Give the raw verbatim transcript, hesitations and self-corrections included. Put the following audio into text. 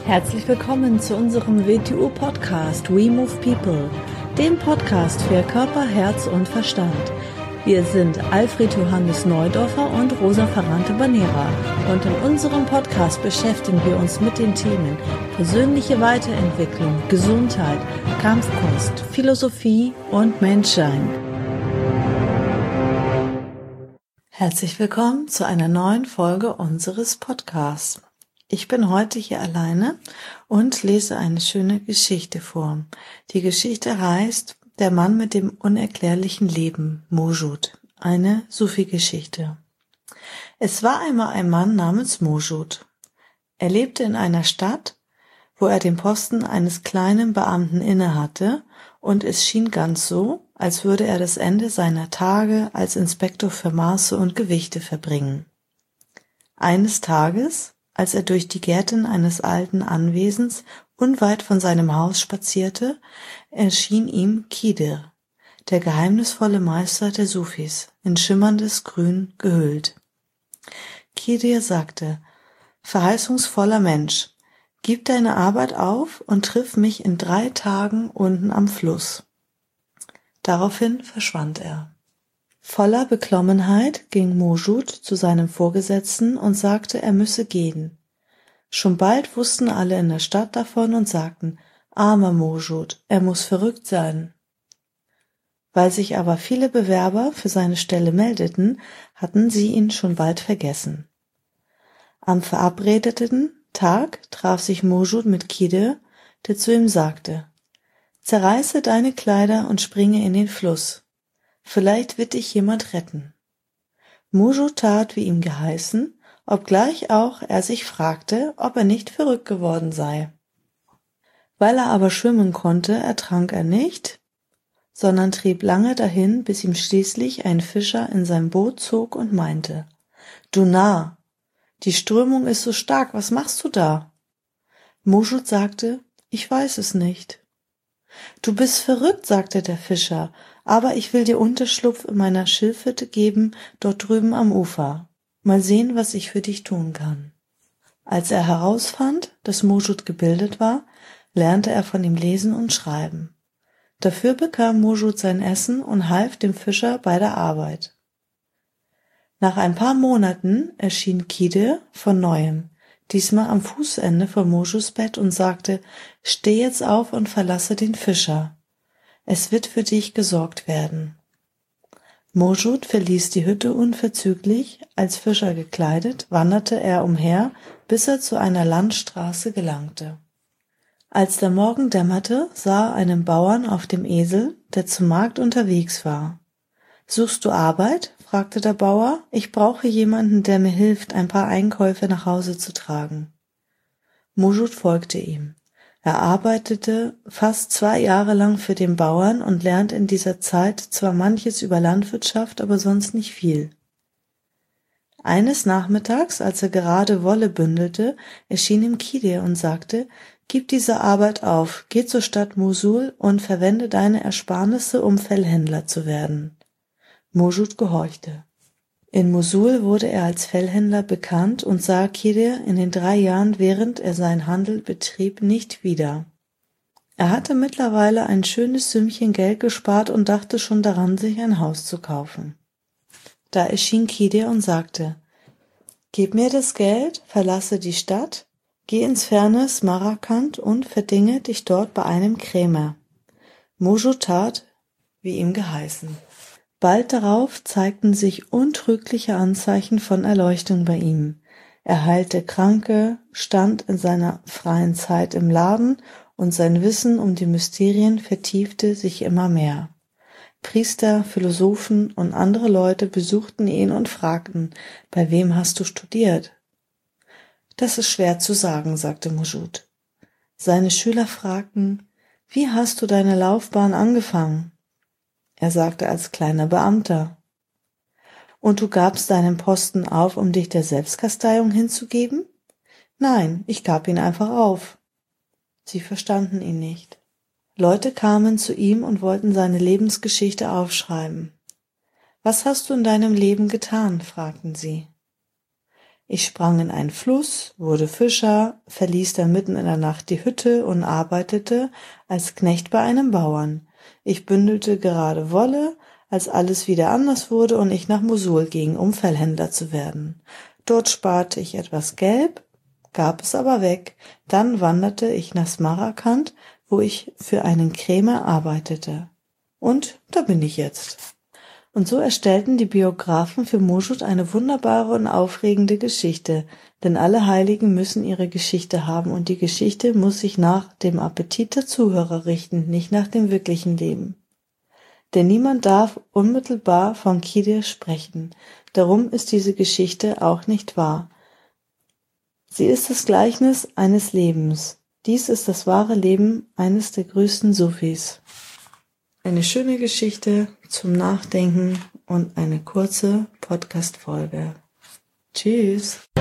Herzlich willkommen zu unserem W T U-Podcast We Move People, dem Podcast für Körper, Herz und Verstand. Wir sind Alfred Johannes Neudorfer und Rosa Ferrante Banera und in unserem Podcast beschäftigen wir uns mit den Themen persönliche Weiterentwicklung, Gesundheit, Kampfkunst, Philosophie und Menschsein. Herzlich willkommen zu einer neuen Folge unseres Podcasts. Ich bin heute hier alleine und lese eine schöne Geschichte vor. Die Geschichte heißt Der Mann mit dem unerklärlichen Leben, Mojud, eine Sufi-Geschichte. Es war einmal ein Mann namens Mojud. Er lebte in einer Stadt, wo er den Posten eines kleinen Beamten innehatte, und es schien ganz so, als würde er das Ende seiner Tage als Inspektor für Maße und Gewichte verbringen. Eines Tages, als er durch die Gärten eines alten Anwesens unweit von seinem Haus spazierte, erschien ihm Khidir, der geheimnisvolle Meister der Sufis, in schimmerndes Grün gehüllt. Khidir sagte: Verheißungsvoller Mensch, gib deine Arbeit auf und triff mich in drei Tagen unten am Fluss. Daraufhin verschwand er. Voller Beklommenheit ging Mojud zu seinem Vorgesetzten und sagte, er müsse gehen. Schon bald wussten alle in der Stadt davon und sagten: Armer Mojud, er muss verrückt sein. Weil sich aber viele Bewerber für seine Stelle meldeten, hatten sie ihn schon bald vergessen. Am verabredeten Tag traf sich Mojud mit Khidir, der zu ihm sagte: Zerreiße deine Kleider und springe in den Fluss. Vielleicht wird dich jemand retten. Mojud tat, wie ihm geheißen, obgleich auch er sich fragte, ob er nicht verrückt geworden sei. Weil er aber schwimmen konnte, ertrank er nicht, sondern trieb lange dahin, bis ihm schließlich ein Fischer in sein Boot zog und meinte: Du Narr, die Strömung ist so stark, was machst du da? Mojud sagte: Ich weiß es nicht. Du bist verrückt, sagte der Fischer, aber ich will dir Unterschlupf in meiner Schilfhütte geben, dort drüben am Ufer. Mal sehen, was ich für dich tun kann. Als er herausfand, dass Mojud gebildet war, lernte er von ihm lesen und schreiben. Dafür bekam Mojud sein Essen und half dem Fischer bei der Arbeit. Nach ein paar Monaten erschien Khidir von neuem, diesmal am Fußende von Mojuds Bett, und sagte: Steh jetzt auf und verlasse den Fischer. Es wird für dich gesorgt werden. Mojud verließ die Hütte unverzüglich, als Fischer gekleidet, wanderte er umher, bis er zu einer Landstraße gelangte. Als der Morgen dämmerte, sah er einen Bauern auf dem Esel, der zum Markt unterwegs war. Suchst du Arbeit? Fragte der Bauer. Ich brauche jemanden, der mir hilft, ein paar Einkäufe nach Hause zu tragen. Mojud folgte ihm. Er arbeitete fast zwei Jahre lang für den Bauern und lernte in dieser Zeit zwar manches über Landwirtschaft, aber sonst nicht viel. Eines Nachmittags, als er gerade Wolle bündelte, erschien ihm Khidir und sagte: Gib diese Arbeit auf, geh zur Stadt Mosul und verwende deine Ersparnisse, um Fellhändler zu werden. Mojud gehorchte. In Mosul wurde er als Fellhändler bekannt und sah Khidir in den drei Jahren, während er seinen Handel betrieb, nicht wieder. Er hatte mittlerweile ein schönes Sümmchen Geld gespart und dachte schon daran, sich ein Haus zu kaufen. Da erschien Khidir und sagte: Gib mir das Geld, verlasse die Stadt, geh ins ferne Samarkand und verdinge dich dort bei einem Krämer. Mojud tat, wie ihm geheißen. Bald darauf zeigten sich untrügliche Anzeichen von Erleuchtung bei ihm. Er heilte Kranke, stand in seiner freien Zeit im Laden und sein Wissen um die Mysterien vertiefte sich immer mehr. Priester, Philosophen und andere Leute besuchten ihn und fragten: Bei wem hast du studiert? Das ist schwer zu sagen, sagte Mojud. Seine Schüler fragten: Wie hast du deine Laufbahn angefangen? Er sagte: Als kleiner Beamter. Und du gabst deinen Posten auf, um dich der Selbstkasteiung hinzugeben? Nein, ich gab ihn einfach auf. Sie verstanden ihn nicht. Leute kamen zu ihm und wollten seine Lebensgeschichte aufschreiben. Was hast du in deinem Leben getan? Fragten sie. Ich sprang in einen Fluss, wurde Fischer, verließ dann mitten in der Nacht die Hütte und arbeitete als Knecht bei einem Bauern. Ich bündelte gerade Wolle, als alles wieder anders wurde und ich nach Mosul ging, um Fellhändler zu werden. Dort sparte ich etwas Geld, gab es aber weg. Dann wanderte ich nach Samarkand, wo ich für einen Krämer arbeitete. Und da bin ich jetzt. Und so erstellten die Biografen für Moshood eine wunderbare und aufregende Geschichte, denn alle Heiligen müssen ihre Geschichte haben und die Geschichte muss sich nach dem Appetit der Zuhörer richten, nicht nach dem wirklichen Leben. Denn niemand darf unmittelbar von Khidir sprechen, darum ist diese Geschichte auch nicht wahr. Sie ist das Gleichnis eines Lebens. Dies ist das wahre Leben eines der größten Sufis. Eine schöne Geschichte zum Nachdenken und eine kurze Podcast-Folge. Tschüss!